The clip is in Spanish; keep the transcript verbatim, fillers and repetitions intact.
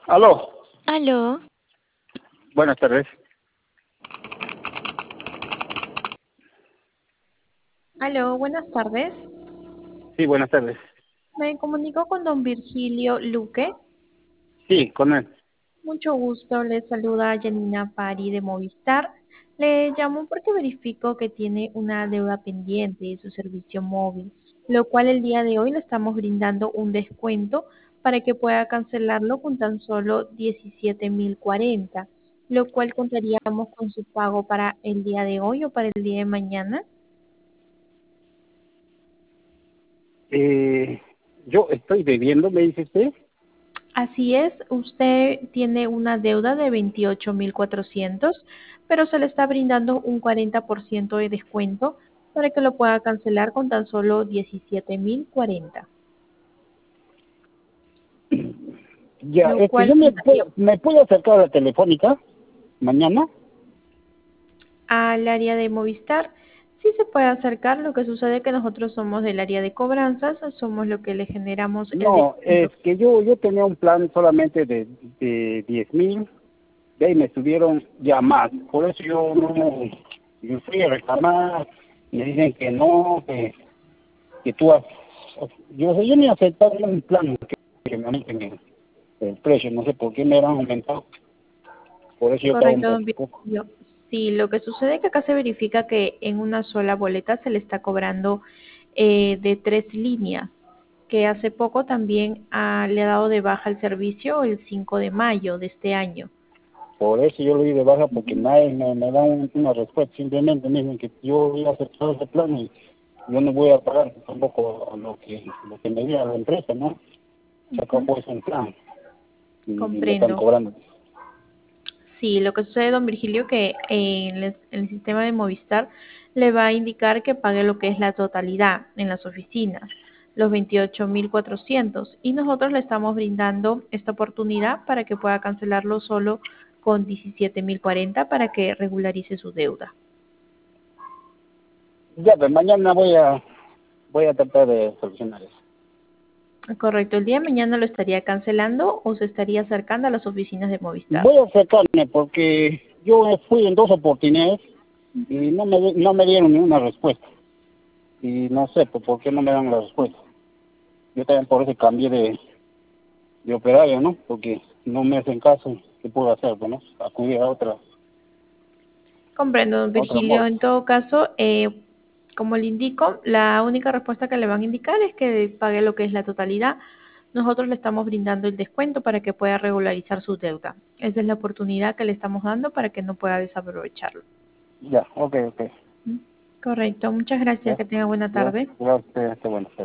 Aló, Aló, buenas tardes. Aló, buenas tardes. Sí, buenas tardes. Me comunico con don Virgilio Luque. Sí, con él. Mucho gusto, le saluda Janina Pari de Movistar. Le llamo porque verifico que tiene una deuda pendiente de su servicio móvil, lo cual el día de hoy le estamos brindando un descuento para que pueda cancelarlo con tan solo diecisiete mil cuarenta, lo cual contaríamos con su pago para el día de hoy o para el día de mañana. Eh, yo estoy debiendo, me dice usted. Así es, usted tiene una deuda de veintiocho mil cuatrocientos, pero se le está brindando un cuarenta por ciento de descuento para que lo pueda cancelar con tan solo diecisiete mil cuarenta, Ya, lo es que yo cual me contaría puedo, me puedo acercar a la telefónica mañana. al área de Movistar. Sí se puede acercar, lo que sucede es que nosotros somos del área de cobranzas, somos lo que le generamos el No, descuento. es que yo yo tenía un plan solamente de, de diez mil, de ahí me subieron ya más. Por eso yo no, yo fui a reclamar, me dicen que no, que, que tú has, yo, yo ni aceptar un plan que, que me aumenten el, el precio, no sé por qué me han aumentado. Por eso yo estaba un Correcto, don poco. Virgilio. Sí, lo que sucede es que acá se verifica que en una sola boleta se le está cobrando eh, de tres líneas, que hace poco también ah, le ha dado de baja el servicio el cinco de mayo de este año. Por eso yo lo di de baja, porque Ujú. nadie me, me da un- una respuesta. Simplemente me dicen que yo voy a aceptar ese plan y yo no voy a pagar tampoco lo que lo que me diga la empresa, ¿no? Sacó Ujú. pues un plan y, y me están Comprendo. cobrando. Sí, lo que sucede, don Virgilio, que en el, en el sistema de Movistar le va a indicar que pague lo que es la totalidad en las oficinas, los veintiocho mil cuatrocientos, y nosotros le estamos brindando esta oportunidad para que pueda cancelarlo solo con diecisiete mil cuarenta para que regularice su deuda. Ya, pues mañana voy a voy a tratar de solucionar eso. Correcto, el día de mañana lo estaría cancelando o se estaría acercando a las oficinas de Movistar. Voy a acercarme porque yo fui en dos oportunidades y Ujú. no me di- no me dieron ninguna respuesta. Y no sé pues, por qué no me dan la respuesta. Yo también por eso cambié de, de operario, ¿no? Porque no me hacen caso. ¿Qué puedo hacer? Bueno, acudir a otra, Comprendo, don a otra Virgilio. modo. En todo caso, eh, como le indico, la única respuesta que le van a indicar es que pague lo que es la totalidad. Nosotros le estamos brindando el descuento para que pueda regularizar su deuda. Esa es la oportunidad que le estamos dando para que no pueda desaprovecharlo. Ya, ok, ok. ¿Mm? Correcto. Muchas gracias. Ya, Que tenga buena ya, tarde. gracias, qué bueno.